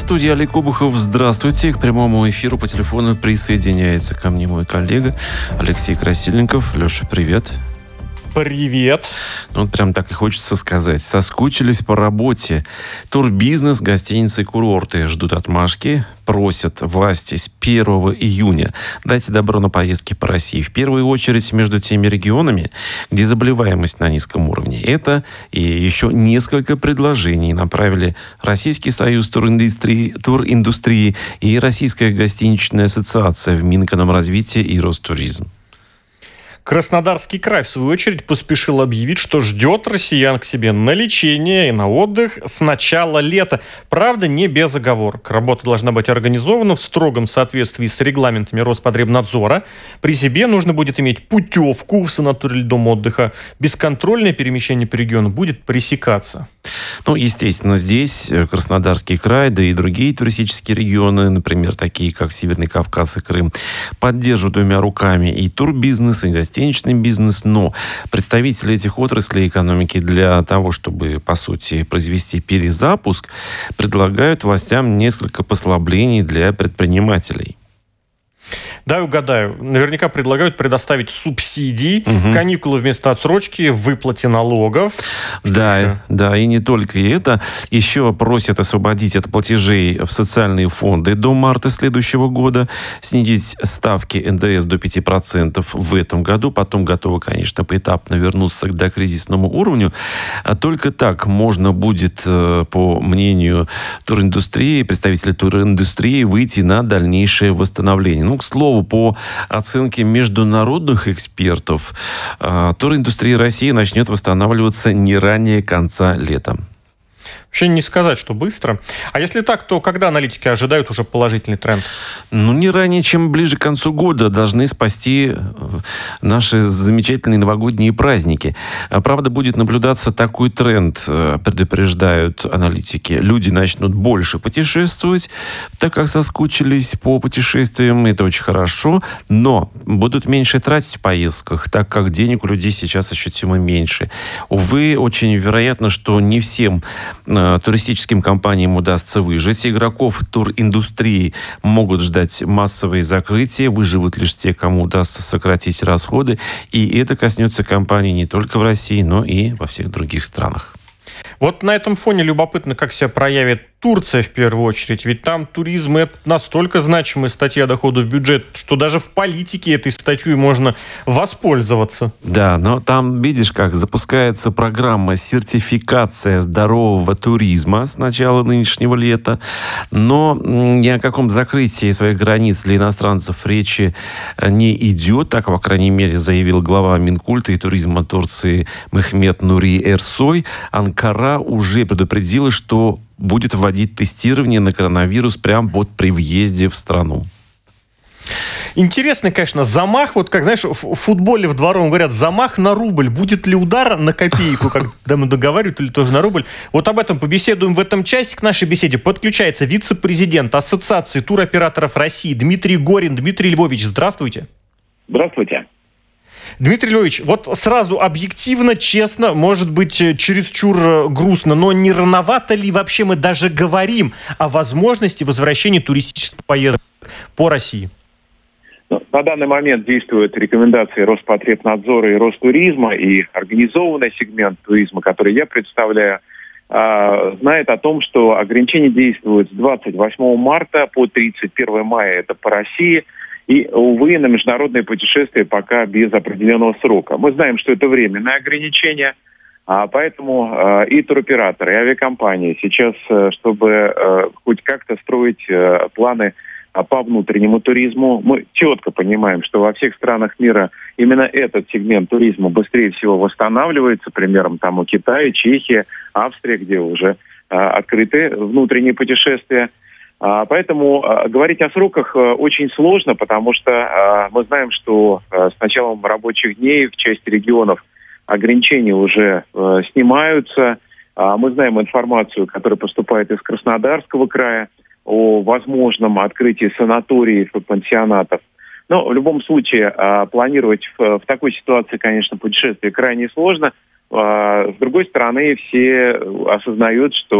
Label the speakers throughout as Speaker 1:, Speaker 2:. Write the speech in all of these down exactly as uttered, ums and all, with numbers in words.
Speaker 1: студии Олег Обухов. Здравствуйте. К прямому эфиру по телефону присоединяется ко мне мой коллега Алексей Красильников. Леша, привет.
Speaker 2: Привет.
Speaker 1: Ну, вот прям так и хочется сказать. Соскучились по работе. Турбизнес, гостиницы и курорты ждут отмашки. Просят власти с первого июня дать добро на поездки по России. В первую очередь между теми регионами, где заболеваемость на низком уровне. Это и еще несколько предложений направили Российский союз туриндустрии, туриндустрии и Российская гостиничная ассоциация в Минэкономразвития и Ростуризм.
Speaker 2: Краснодарский край, в свою очередь, поспешил объявить, что ждет россиян к себе на лечение и на отдых с начала лета. Правда, не без оговорок. Работа должна быть организована в строгом соответствии с регламентами Роспотребнадзора. При себе нужно будет иметь путевку в санаторий или дом отдыха. Бесконтрольное перемещение по региону будет пресекаться.
Speaker 1: Ну, естественно, здесь Краснодарский край, да и другие туристические регионы, например, такие как Северный Кавказ и Крым, поддерживают двумя руками и турбизнес, и гостиничный бизнес, но представители этих отраслей экономики для того, чтобы, по сути, произвести перезапуск, предлагают властям несколько послаблений для предпринимателей.
Speaker 2: Да, угадаю. Наверняка предлагают предоставить субсидии,
Speaker 1: угу.
Speaker 2: каникулы вместо отсрочки в выплате налогов.
Speaker 1: Да, да, и не только это. Еще просят освободить от платежей в социальные фонды до марта следующего года, снизить ставки эн дэ эс до пяти процентов в этом году. Потом готовы, конечно, поэтапно вернуться к докризисному уровню. А только так можно будет, по мнению туриндустрии, представителей туриндустрии, выйти на дальнейшее восстановление. Ну, к слову, по оценке международных экспертов, туриндустрия России начнет восстанавливаться не ранее конца лета.
Speaker 2: Вообще не сказать, что быстро. А если так, то когда аналитики ожидают уже положительный тренд?
Speaker 1: Ну, не ранее, чем ближе к концу года должны спасти наши замечательные новогодние праздники. Правда, будет наблюдаться такой тренд, предупреждают аналитики. Люди начнут больше путешествовать, так как соскучились по путешествиям. Это очень хорошо. Но будут меньше тратить в поездках, так как денег у людей сейчас ощутимо меньше. Увы, очень вероятно, что не всем туристическим компаниям удастся выжить. Игроков туриндустрии могут ждать массовые закрытия. Выживут лишь те, кому удастся сократить расходы. И это коснется компаний не только в России, но и во всех других странах.
Speaker 2: Вот на этом фоне любопытно, как себя проявит Турция в первую очередь. Ведь там туризм – это настолько значимая статья дохода в бюджет, что даже в политике этой статьей можно воспользоваться.
Speaker 1: Да, но там, видишь, как запускается программа сертификация здорового туризма с начала нынешнего лета. Но ни о каком закрытии своих границ для иностранцев речи не идет. Так, по крайней мере, заявил глава Минкульта и туризма Турции Мехмет Нури Эрсой. Анкара уже предупредила, что будет вводить тестирование на коронавирус прямо вот при въезде в страну.
Speaker 2: Интересный, конечно, замах. Вот как, знаешь, в футболе в дворовом говорят, замах на рубль. Будет ли удар на копейку, когда мы договаривают, или тоже на рубль? Вот об этом побеседуем в этом часе. К нашей беседе подключается вице-президент Ассоциации туроператоров России Дмитрий Горин. Дмитрий Львович, здравствуйте.
Speaker 3: Здравствуйте.
Speaker 2: Дмитрий Львович, вот сразу объективно, честно, может быть, чересчур грустно, но не рановато ли вообще мы даже говорим о возможности возвращения туристических поездок по России?
Speaker 3: На данный момент действуют рекомендации Роспотребнадзора и Ростуризма, и организованный сегмент туризма, который я представляю, знает о том, что ограничения действуют с двадцать восьмого марта по тридцать первого мая, это по России. И, увы, на международные путешествия пока без определенного срока. Мы знаем, что это временное ограничение, а поэтому э, и туроператоры, и авиакомпании сейчас, э, чтобы э, хоть как-то строить э, планы э, по внутреннему туризму, мы четко понимаем, что во всех странах мира именно этот сегмент туризма быстрее всего восстанавливается. Примером там у Китая, Чехия, Австрия, где уже э, открыты внутренние путешествия. Поэтому говорить о сроках очень сложно, потому что мы знаем, что с началом рабочих дней в части регионов ограничения уже снимаются. Мы знаем информацию, которая поступает из Краснодарского края о возможном открытии санаториев и пансионатов. Но в любом случае планировать в такой ситуации, конечно, путешествие крайне сложно. С другой стороны, все осознают, что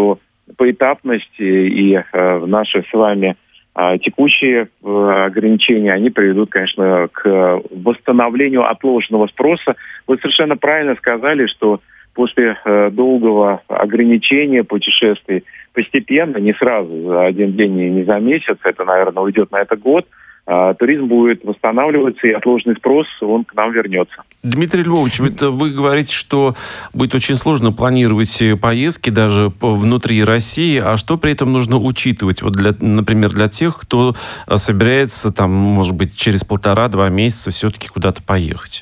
Speaker 3: поэтапность и наши с вами текущие ограничения, они приведут, конечно, к восстановлению отложенного спроса. Вы совершенно правильно сказали, что после долгого ограничения путешествий постепенно, не сразу, за один день и не за месяц, это, наверное, уйдет на это год, туризм будет восстанавливаться, и отложенный спрос, он к нам вернется.
Speaker 1: Дмитрий Львович, это вы говорите, что будет очень сложно планировать поездки даже внутри России, а что при этом нужно учитывать, вот для, например, для тех, кто собирается, там, может быть, через полтора-два месяца все-таки куда-то поехать?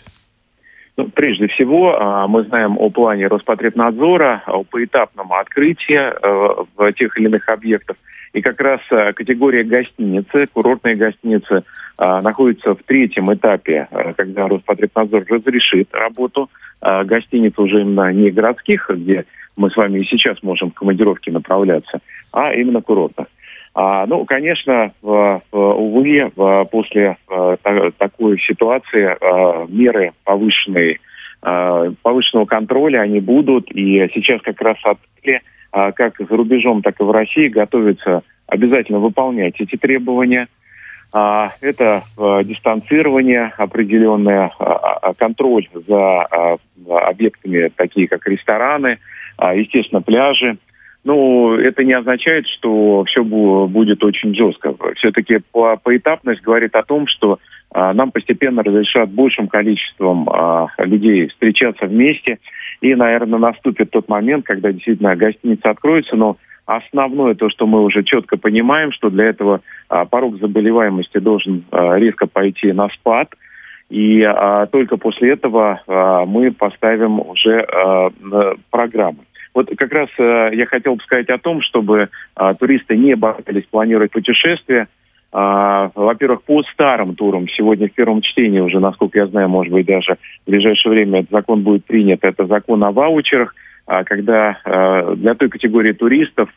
Speaker 3: Ну, прежде всего, мы знаем о плане Роспотребнадзора, о поэтапном открытии в тех или иных объектах. И как раз категория гостиницы, курортные гостиницы, находится в третьем этапе, когда Роспотребнадзор разрешит работу гостиниц уже именно не городских, где мы с вами и сейчас можем в командировки направляться, а именно курортных. А, ну, конечно, в, в, увы, в, после в, та, такой ситуации а, меры повышенной, а, повышенного контроля, они будут. И сейчас как раз отели, а, как за рубежом, так и в России, готовятся обязательно выполнять эти требования. А, это а, дистанцирование определенное, а, контроль за а, объектами, такие как рестораны, а, естественно, пляжи. Ну, это не означает, что все будет очень жестко. Все-таки поэтапность говорит о том, что а, нам постепенно разрешат большим количеством а, людей встречаться вместе. И, наверное, наступит тот момент, когда действительно гостиница откроется. Но основное то, что мы уже четко понимаем, что для этого а, порог заболеваемости должен а, резко пойти на спад. И а, только после этого а, мы поставим уже а, программы. Вот как раз э, я хотел бы сказать о том, чтобы э, туристы не боялись планировать путешествия. Э, во-первых, по старым турам, сегодня в первом чтении уже, насколько я знаю, может быть, даже в ближайшее время этот закон будет принят. Это закон о ваучерах, э, когда э, для той категории туристов,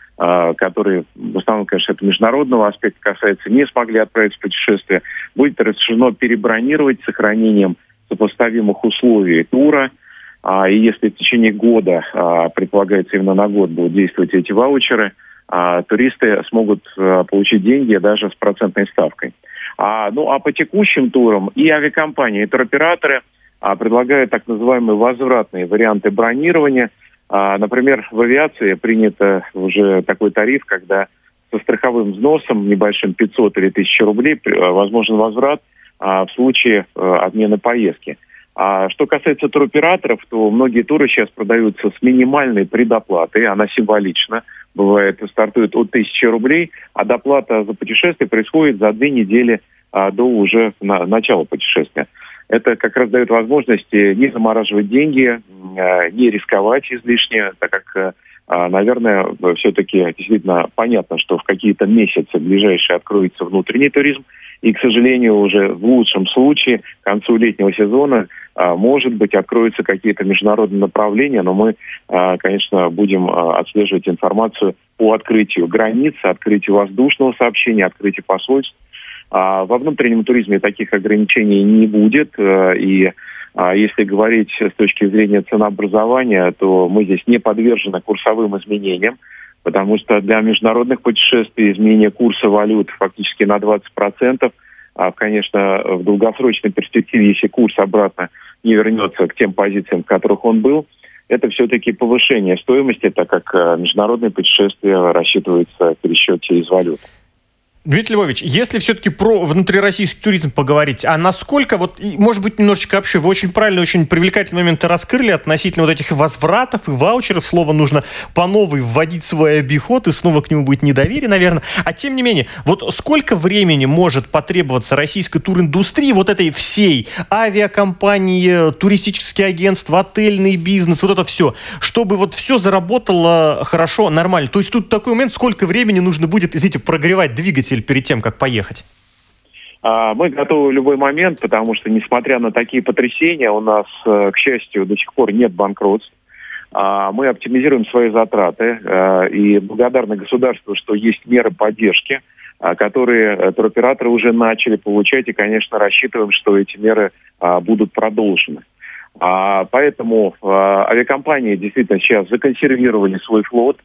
Speaker 3: э, которые, в основном, конечно, это международного аспекта касается, не смогли отправиться в путешествие, будет разрешено перебронировать с сохранением сопоставимых условий тура. А, и если в течение года, а, предполагается именно на год, будут действовать эти ваучеры, а, туристы смогут а, получить деньги даже с процентной ставкой. А, ну а по текущим турам и авиакомпании, и туроператоры а, предлагают так называемые возвратные варианты бронирования. А, например, в авиации принято уже такой тариф, когда со страховым взносом небольшим пятьсот или тысяча рублей возможен возврат а, в случае а, отмены поездки. А что касается туроператоров, то многие туры сейчас продаются с минимальной предоплатой, она символична, бывает, стартует от тысячи рублей, а доплата за путешествие происходит за две недели а, до уже на, начала путешествия. Это как раз дает возможность не замораживать деньги, а, не рисковать излишне, так как, а, наверное, все-таки действительно понятно, что в какие-то месяцы ближайшие откроется внутренний туризм, и, к сожалению, уже в лучшем случае к концу летнего сезона, а, может быть, откроются какие-то международные направления, но мы, а, конечно, будем а, отслеживать информацию по открытию границ, открытию воздушного сообщения, открытию посольств. А, во внутреннем туризме таких ограничений не будет, а, и а, если говорить с точки зрения ценообразования, то мы здесь не подвержены курсовым изменениям, потому что для международных путешествий изменение курса валют фактически на двадцать процентов. А, конечно, в долгосрочной перспективе, если курс обратно не вернется к тем позициям, в которых он был, это все-таки повышение стоимости, так как международные путешествия рассчитываются в пересчете из валют.
Speaker 2: Дмитрий Львович, если все-таки про внутрироссийский туризм поговорить, а насколько, вот, может быть, немножечко вообще, вы очень правильно, очень привлекательные моменты раскрыли относительно вот этих возвратов и ваучеров, слово нужно по новой вводить в свой обиход, и снова к нему будет недоверие, наверное. А тем не менее, вот сколько времени может потребоваться российской туриндустрии, вот этой всей авиакомпании, туристические агентства, отельный бизнес, вот это все, чтобы вот все заработало хорошо, нормально. То есть тут такой момент, сколько времени нужно будет, извините, прогревать двигатель перед тем, как поехать?
Speaker 3: Мы готовы в любой момент, потому что, несмотря на такие потрясения, у нас, к счастью, до сих пор нет банкротств. Мы оптимизируем свои затраты и благодарны государству, что есть меры поддержки, которые туроператоры уже начали получать, и, конечно, рассчитываем, что эти меры будут продолжены. Поэтому авиакомпании действительно сейчас законсервировали свой флот,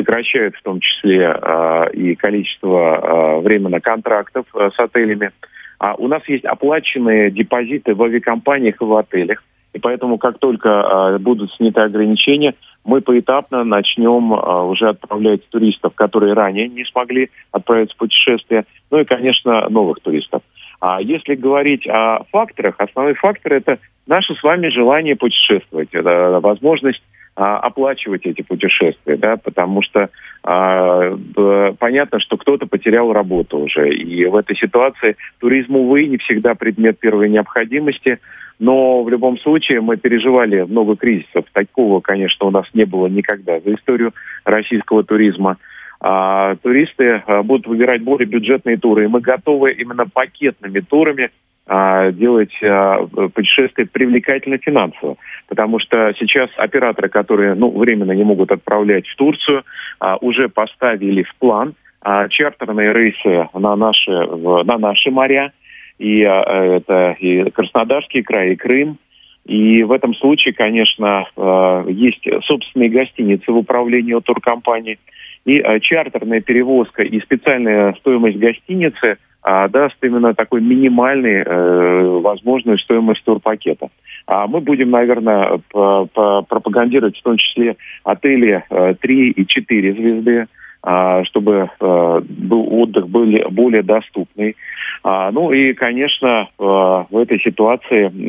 Speaker 3: сокращают в том числе и количество временно контрактов с отелями. А у нас есть оплаченные депозиты в авиакомпаниях и в отелях. И поэтому, как только будут сняты ограничения, мы поэтапно начнем уже отправлять туристов, которые ранее не смогли отправиться в путешествие, ну и, конечно, новых туристов. А если говорить о факторах, основной фактор – это наше с вами желание путешествовать, это возможность а, оплачивать эти путешествия, да, потому что а, б, понятно, что кто-то потерял работу уже, и в этой ситуации туризм, увы, не всегда предмет первой необходимости, но в любом случае мы переживали много кризисов, такого, конечно, у нас не было никогда за историю российского туризма. А, туристы а, будут выбирать более бюджетные туры, и мы готовы именно пакетными турами а, делать а, путешествия привлекательно финансово, потому что сейчас операторы, которые ну, временно не могут отправлять в Турцию, а, уже поставили в план а, чартерные рейсы на наши, в, на наши моря, и а, это и Краснодарский край, и Крым. И в этом случае, конечно, а, есть собственные гостиницы в управлении у туркомпании. И а, чартерная перевозка и специальная стоимость гостиницы а, даст именно такой минимальный э, возможную стоимость турпакета. А мы будем, наверное, по- по- пропагандировать в том числе отели э, три и четыре звезды, а, чтобы э, был отдых более, более доступный. А, ну и, конечно, э, в этой ситуации, э,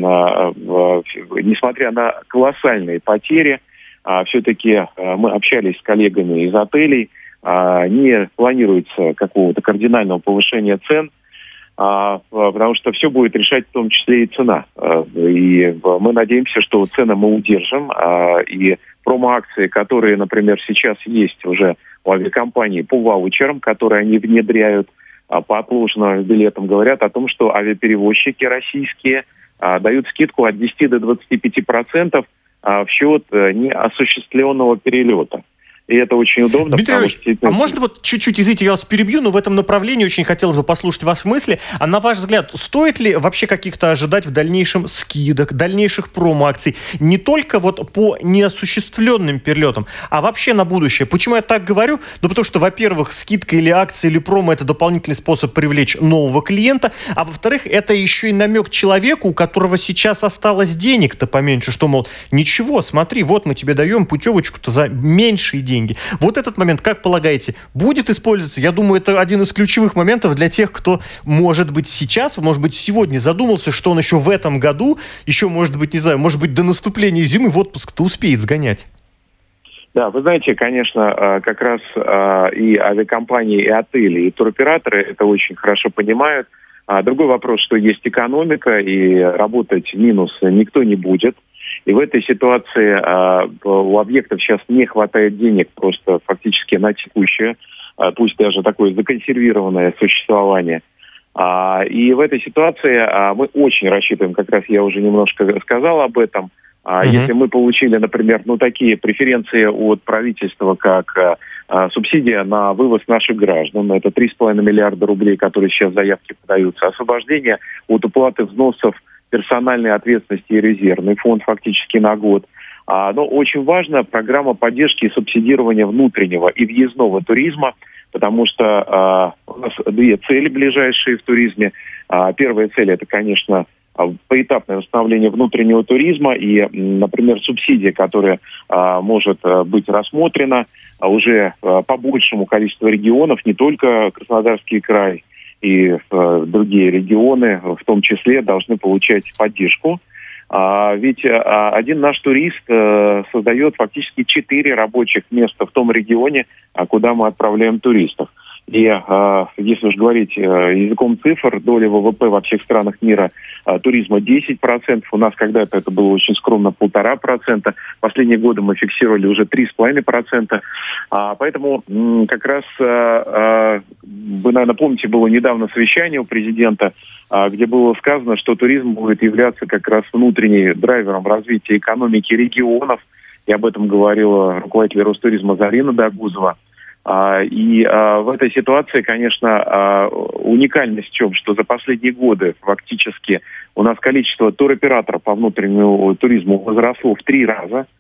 Speaker 3: э, несмотря на колоссальные потери, А, все-таки а, мы общались с коллегами из отелей, а, не планируется какого-то кардинального повышения цен, а, потому что все будет решать в том числе и цена. А, и мы надеемся, что цены мы удержим, а, и промо-акции, которые, например, сейчас есть уже у авиакомпаний по ваучерам, которые они внедряют а, по отложенным билетам, говорят о том, что авиаперевозчики российские а, дают скидку от десяти до двадцати пяти процентов в счет неосуществленного перелета. И это очень удобно.
Speaker 2: Дмитрий Ильич,
Speaker 3: что...
Speaker 2: а можно вот чуть-чуть, извините, я вас перебью, но в этом направлении очень хотелось бы послушать ваши мысли. А на ваш взгляд, стоит ли вообще каких-то ожидать в дальнейшем скидок, дальнейших промо-акций? Не только вот по неосуществленным перелетам, а вообще на будущее. Почему я так говорю? Ну, потому что, во-первых, скидка или акция, или промо – это дополнительный способ привлечь нового клиента, а во-вторых, это еще и намек человеку, у которого сейчас осталось денег-то поменьше, что, мол, ничего, смотри, вот мы тебе даем путевочку-то за меньшие деньги. деньги. Вот этот момент, как полагаете, будет использоваться? Я думаю, это один из ключевых моментов для тех, кто, может быть, сейчас, может быть, сегодня задумался, что он еще в этом году, еще, может быть, не знаю, может быть, до наступления зимы в отпуск-то успеет сгонять.
Speaker 3: Да, вы знаете, конечно, как раз и авиакомпании, и отели, и туроператоры это очень хорошо понимают. Другой вопрос, что есть экономика, и работать в минус никто не будет. И в этой ситуации а, у объектов сейчас не хватает денег просто фактически на текущее, а, пусть даже такое законсервированное существование. А, и в этой ситуации а, мы очень рассчитываем, как раз я уже немножко сказал об этом, а, mm-hmm. если мы получили, например, ну такие преференции от правительства, как а, субсидия на вывоз наших граждан, это три с половиной миллиарда рублей, которые сейчас заявки подаются, освобождение от уплаты взносов, персональной ответственности и резервный фонд фактически на год. А, но очень важна программа поддержки и субсидирования внутреннего и въездного туризма, потому что а, у нас две цели ближайшие в туризме. А, первая цель – это, конечно, поэтапное восстановление внутреннего туризма и, например, субсидия, которая а, может а, быть рассмотрена а, уже а, по большему количеству регионов, не только Краснодарский край, и э, другие регионы, в том числе, должны получать поддержку. А, ведь а, один наш турист э, создает фактически четыре рабочих места в том регионе, а, куда мы отправляем туристов. И э, если уж говорить э, языком цифр, доля ВВП во всех странах мира э, туризма десять процентов. У нас когда-то это было очень скромно полтора процента. Последние годы мы фиксировали уже три с половиной процента. А, поэтому м, как раз, э, э, вы, наверное, помните, было недавно совещание у президента, э, где было сказано, что туризм будет являться как раз внутренним драйвером развития экономики регионов. И об этом говорила руководитель Ростуризма Зарина Дагузова. А, и а, в этой ситуации, конечно, а, уникальность в чем, что за последние годы фактически у нас количество туроператоров по внутреннему туризму возросло в три раза.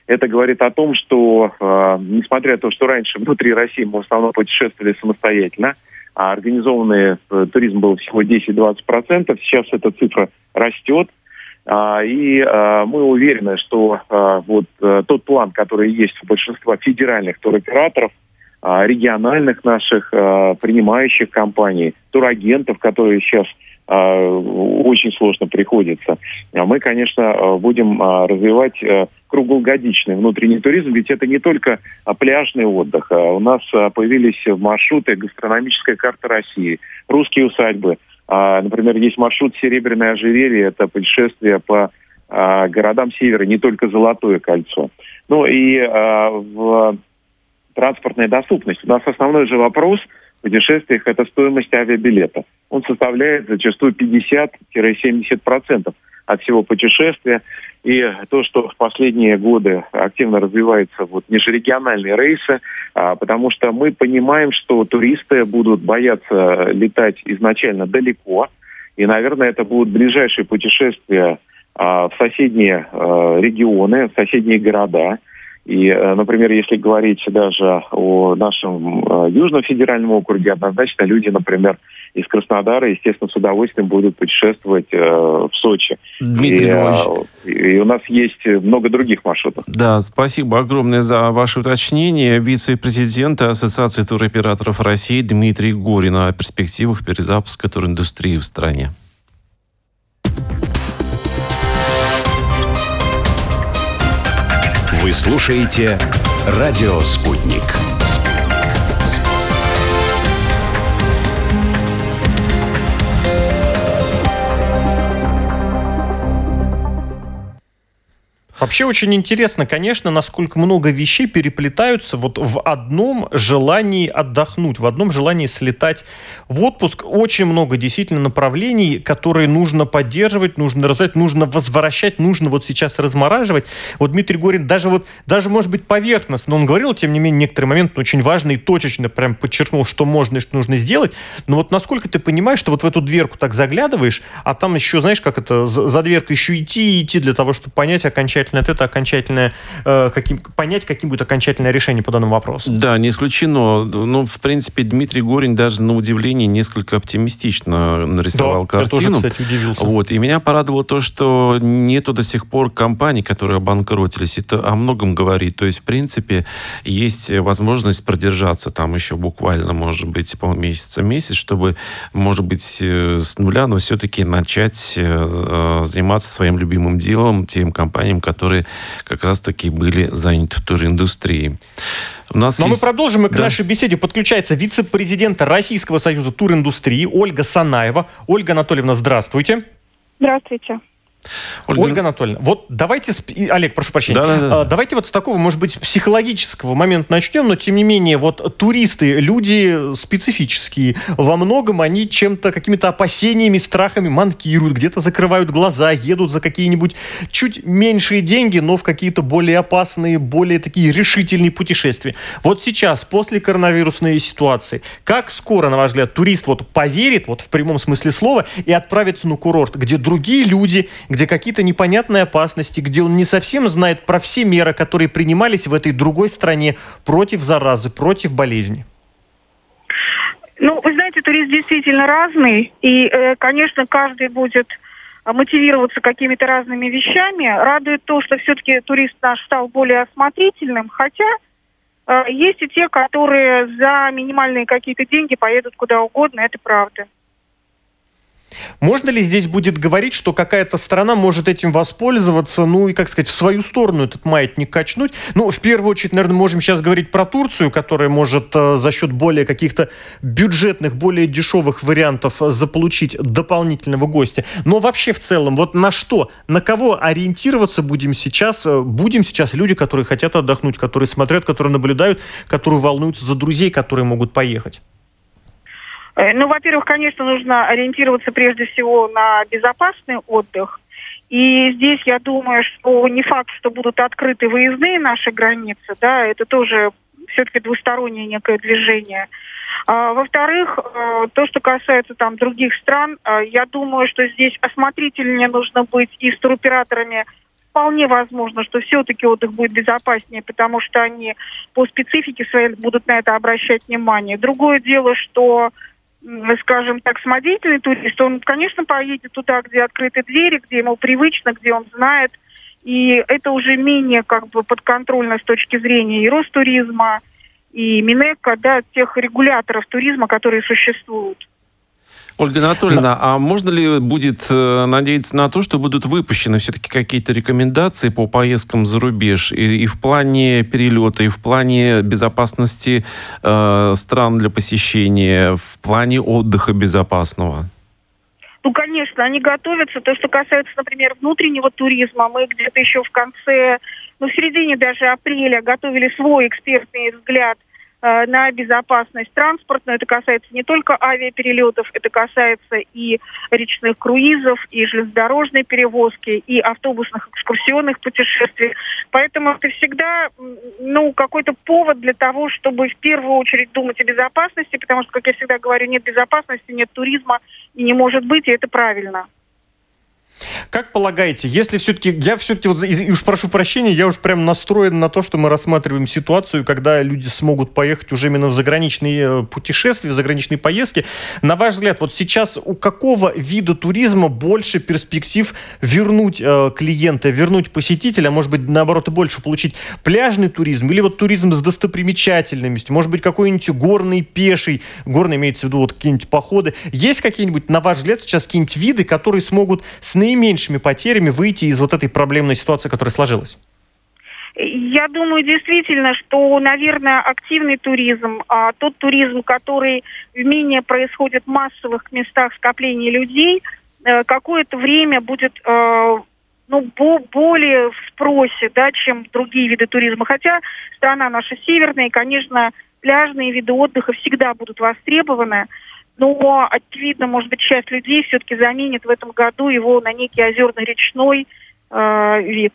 Speaker 3: Это говорит о том, что, э, несмотря на то, что раньше внутри России мы в основном путешествовали самостоятельно, а организованный э, туризм был всего десять-двадцать процентов, сейчас эта цифра растет. Э, и э, мы уверены, что э, вот э, тот план, который есть у большинства федеральных туроператоров, э, региональных наших э, принимающих компаний, турагентов, которые сейчас очень сложно приходится. Мы, конечно, будем развивать круглогодичный внутренний туризм, ведь это не только пляжный отдых. У нас появились маршруты «Гастрономическая карта России», «Русские усадьбы». Например, есть маршрут «Серебряное ожерелье», это путешествие по городам севера, не только Золотое кольцо. Ну и в транспортной доступности. У нас основной же вопрос в путешествиях – это стоимость авиабилета. Он составляет зачастую пятьдесят-семьдесят процентов от всего путешествия. И то, что в последние годы активно развиваются вот межрегиональные рейсы, а, потому что мы понимаем, что туристы будут бояться летать изначально далеко. И, наверное, это будут ближайшие путешествия а, в соседние а, регионы, в соседние города. И, например, если говорить даже о нашем э, Южном федеральном округе, однозначно люди, например, из Краснодара, естественно, с удовольствием будут путешествовать э, в Сочи.
Speaker 1: Дмитрий
Speaker 3: и,
Speaker 1: Львович.
Speaker 3: э, и у нас есть много других маршрутов.
Speaker 1: Да, спасибо огромное за ваше уточнение. Вице-президент Ассоциации туроператоров России Дмитрий Горин о перспективах перезапуска туриндустрии в стране.
Speaker 4: Вы слушаете «Радио Спутник».
Speaker 2: Вообще очень интересно, конечно, насколько много вещей переплетаются вот в одном желании отдохнуть, в одном желании слетать в отпуск. Очень много действительно направлений, которые нужно поддерживать, нужно развивать, нужно возвращать, нужно вот сейчас размораживать. Вот Дмитрий Горин даже вот, даже может быть поверхностно, но он говорил, тем не менее, некоторые моменты очень важные и точечно прям подчеркнул, что можно и что нужно сделать. Но вот насколько ты понимаешь, что вот в эту дверку так заглядываешь, а там еще, знаешь, как это, за, за дверкой еще идти и идти для того, чтобы понять окончательно ответ, окончательное, э, каким, понять, каким будет окончательное решение по данному вопросу.
Speaker 1: Да, не исключено. Ну, в принципе, Дмитрий Горин даже на удивление несколько оптимистично нарисовал да, картину.
Speaker 2: Я тоже, кстати, удивился.
Speaker 1: Вот. И меня порадовало то, что нету до сих пор компаний, которые обанкротились. Это о многом говорит. То есть, в принципе, есть возможность продержаться там еще буквально, может быть, полмесяца, месяц, чтобы, может быть, с нуля, но все-таки начать заниматься своим любимым делом, тем компаниям, которые как раз-таки были заняты в туриндустрии. У нас
Speaker 2: Но
Speaker 1: есть...
Speaker 2: мы продолжим, и к
Speaker 1: да.
Speaker 2: нашей беседе подключается вице-президент Российского союза туриндустрии Ольга Санаева. Ольга Анатольевна, здравствуйте.
Speaker 5: Здравствуйте.
Speaker 2: Ольга, Ольга Анатольевна, вот давайте, Олег, прошу прощения, да, да, да. давайте вот с такого, может быть, психологического момента начнем, но тем не менее, вот туристы, люди специфические, во многом они чем-то, какими-то опасениями, страхами манкируют, где-то закрывают глаза, едут за какие-нибудь чуть меньшие деньги, но в какие-то более опасные, более такие решительные путешествия. Вот сейчас, после коронавирусной ситуации, как скоро, на ваш взгляд, турист вот поверит, вот в прямом смысле слова, и отправится на курорт, где другие люди, где какие-то непонятные опасности, где он не совсем знает про все меры, которые принимались в этой другой стране против заразы, против болезни?
Speaker 5: Ну, вы знаете, турист действительно разный, и, э, конечно, каждый будет мотивироваться какими-то разными вещами. Радует то, что все-таки турист наш стал более осмотрительным, хотя э, есть и те, которые за минимальные какие-то деньги поедут куда угодно, это правда.
Speaker 2: Можно ли здесь будет говорить, что какая-то страна может этим воспользоваться, ну и, как сказать, в свою сторону этот маятник качнуть? Ну, в первую очередь, наверное, можем сейчас говорить про Турцию, которая может э, за счет более каких-то бюджетных, более дешевых вариантов заполучить дополнительного гостя. Но вообще в целом, вот на что, на кого ориентироваться будем сейчас? Будем сейчас люди, которые хотят отдохнуть, которые смотрят, которые наблюдают, которые волнуются за друзей, которые могут поехать?
Speaker 5: Ну, во-первых, конечно, нужно ориентироваться прежде всего на безопасный отдых. И здесь, я думаю, что не факт, что будут открыты выездные наши границы, да, это тоже все-таки двустороннее некое движение. А, во-вторых, то, что касается там других стран, я думаю, что здесь осмотрительнее нужно быть и с туроператорами вполне возможно, что все-таки отдых будет безопаснее, потому что они по специфике своей будут на это обращать внимание. Другое дело, что, скажем так, самодеятельный турист, он, конечно, поедет туда, где открыты двери, где ему привычно, где он знает, и это уже менее как бы подконтрольно с точки зрения и Ростуризма, и Минэко, да, тех регуляторов туризма, которые существуют.
Speaker 1: Ольга Анатольевна, а можно ли будет э, надеяться на то, что будут выпущены все-таки какие-то рекомендации по поездкам за рубеж и, и в плане перелета, и в плане безопасности э, стран для посещения, в плане отдыха безопасного?
Speaker 5: Ну, конечно, они готовятся. То, что касается, например, внутреннего туризма, мы где-то еще в конце, ну, в середине даже апреля готовили свой экспертный взгляд на безопасность транспортную. Это касается не только авиаперелетов, это касается и речных круизов, и железнодорожной перевозки, и автобусных экскурсионных путешествий. Поэтому это всегда, ну, какой-то повод для того, чтобы в первую очередь думать о безопасности, потому что, как я всегда говорю, нет безопасности, нет туризма, и не может быть, и это правильно.
Speaker 2: Как полагаете, если все-таки, я все-таки, вот, и уж прошу прощения, я уж прям настроен на то, что мы рассматриваем ситуацию, когда люди смогут поехать уже именно в заграничные путешествия, в заграничные поездки. На ваш взгляд, вот сейчас у какого вида туризма больше перспектив вернуть э, клиента, вернуть посетителя, может быть, наоборот, и больше получить пляжный туризм или вот туризм с достопримечательностью, может быть, какой-нибудь горный, пеший, горный имеется в виду вот какие-нибудь походы. Есть какие-нибудь, на ваш взгляд, сейчас какие-нибудь виды, которые смогут с наименьшими потерями выйти из вот этой проблемной ситуации, которая сложилась?
Speaker 5: Я думаю, действительно, что, наверное, активный туризм, а тот туризм, который менее происходит в массовых местах скопления людей, э, какое-то время будет э, ну, бо- более в спросе, да, чем другие виды туризма. Хотя страна наша северная, и, конечно, пляжные виды отдыха всегда будут востребованы. Но, очевидно, может быть, часть людей все-таки заменит в этом году его на некий озерно-речной э, вид.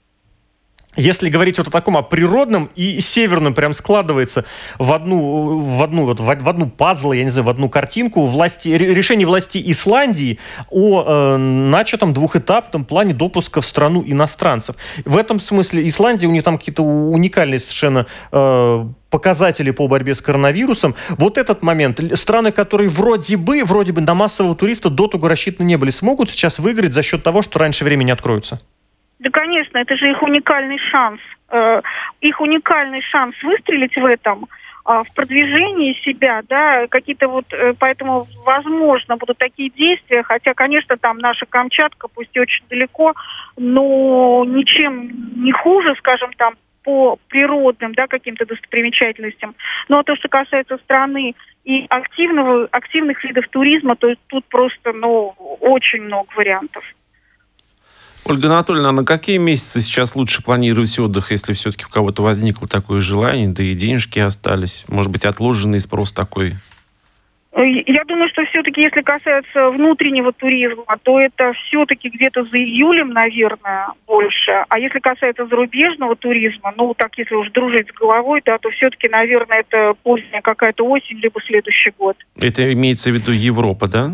Speaker 2: Если говорить вот о таком, о природном и северном, прям складывается в одну, в одну, вот, в одну пазл, я не знаю, в одну картинку власти, решение власти Исландии о э, начатом двухэтапном плане допуска в страну иностранцев. В этом смысле Исландия, у нее там какие-то уникальные совершенно э, показатели по борьбе с коронавирусом. Вот этот момент. Страны, которые вроде бы, вроде бы на массового туриста до того рассчитаны не были, смогут сейчас выиграть за счет того, что раньше времени откроются?
Speaker 5: Да, конечно, это же их уникальный шанс. Э, их уникальный шанс выстрелить в этом, э, в продвижении себя, да, какие-то вот, э, поэтому, возможно, будут такие действия, хотя, конечно, там наша Камчатка, пусть и очень далеко, но ничем не хуже, скажем, там, по природным, да, каким-то достопримечательностям. Ну, а то, что касается страны и активного, активных видов туризма, то тут просто, ну, очень много вариантов.
Speaker 1: Ольга Анатольевна, а на какие месяцы сейчас лучше планировать отдых, если все-таки у кого-то возникло такое желание, да и денежки остались? Может быть, отложенный спрос такой?
Speaker 5: Я думаю, что все-таки, если касается внутреннего туризма, то это все-таки где-то за июлем, наверное, больше. А если касается зарубежного туризма, ну, так, если уж дружить с головой, да, то все-таки, наверное, это поздняя какая-то осень, либо следующий год.
Speaker 1: Это имеется в виду Европа, да?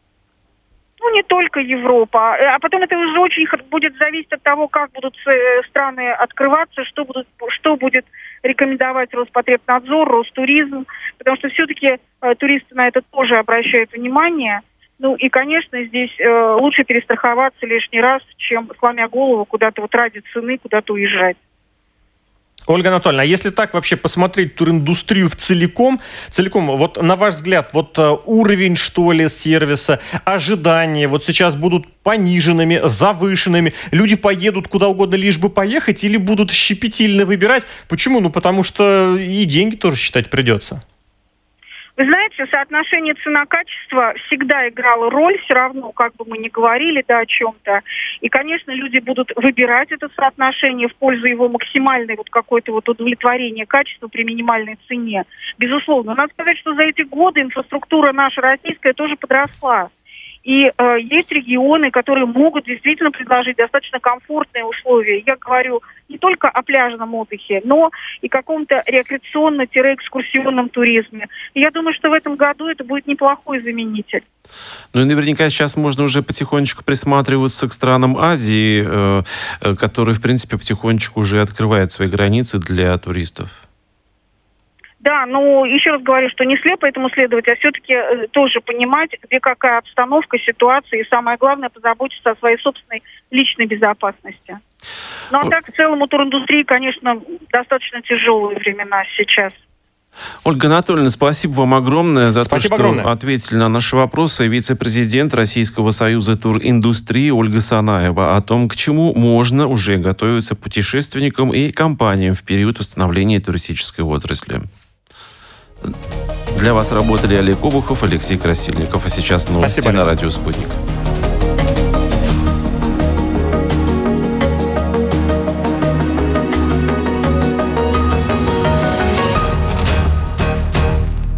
Speaker 5: Ну, не только Европа. А потом это уже очень будет зависеть от того, как будут страны открываться, что, будут, что будет рекомендовать Роспотребнадзор, Ростуризм. Потому что все-таки э, туристы на это тоже обращают внимание. Ну и, конечно, здесь э, лучше перестраховаться лишний раз, чем, сломя голову, куда-то вот ради цены куда-то уезжать.
Speaker 2: Ольга Анатольевна, а если так вообще посмотреть туриндустрию в целиком, целиком, вот на ваш взгляд, вот уровень, что ли, сервиса, ожидания вот сейчас будут пониженными, завышенными, люди поедут куда угодно, лишь бы поехать, или будут щепетильно выбирать? Почему? Ну, потому что и деньги тоже считать придется.
Speaker 5: Вы знаете, соотношение цена-качество всегда играло роль, все равно, как бы мы ни говорили, да, о чем-то. И, конечно, люди будут выбирать это соотношение в пользу его максимальной вот какой-то вот удовлетворения качества при минимальной цене. Безусловно. Надо сказать, что за эти годы инфраструктура наша российская тоже подросла. И э, есть регионы, которые могут действительно предложить достаточно комфортные условия. Я говорю не только о пляжном отдыхе, но и каком-то рекреационно-экскурсионном туризме. И я думаю, что в этом году это будет неплохой заменитель.
Speaker 1: Ну и наверняка сейчас можно уже потихонечку присматриваться к странам Азии, э, э, которые, в принципе, потихонечку уже открывают свои границы для туристов.
Speaker 5: Да, но еще раз говорю, что не слепо этому следовать, а все-таки тоже понимать, где какая обстановка, ситуация, и самое главное, позаботиться о своей собственной личной безопасности. Ну а так, в целом, у туриндустрии, конечно, достаточно тяжелые времена сейчас.
Speaker 1: Ольга Анатольевна, спасибо вам огромное за
Speaker 2: спасибо
Speaker 1: то, что
Speaker 2: огромное.
Speaker 1: ответили на наши вопросы. Вице-президент Российского союза туриндустрии Ольга Санаева о том, к чему можно уже готовиться путешественникам и компаниям в период восстановления туристической отрасли. Для вас работали Олег Обухов, Алексей Красильников. А сейчас новости
Speaker 2: Спасибо,
Speaker 1: на радио «Спутник».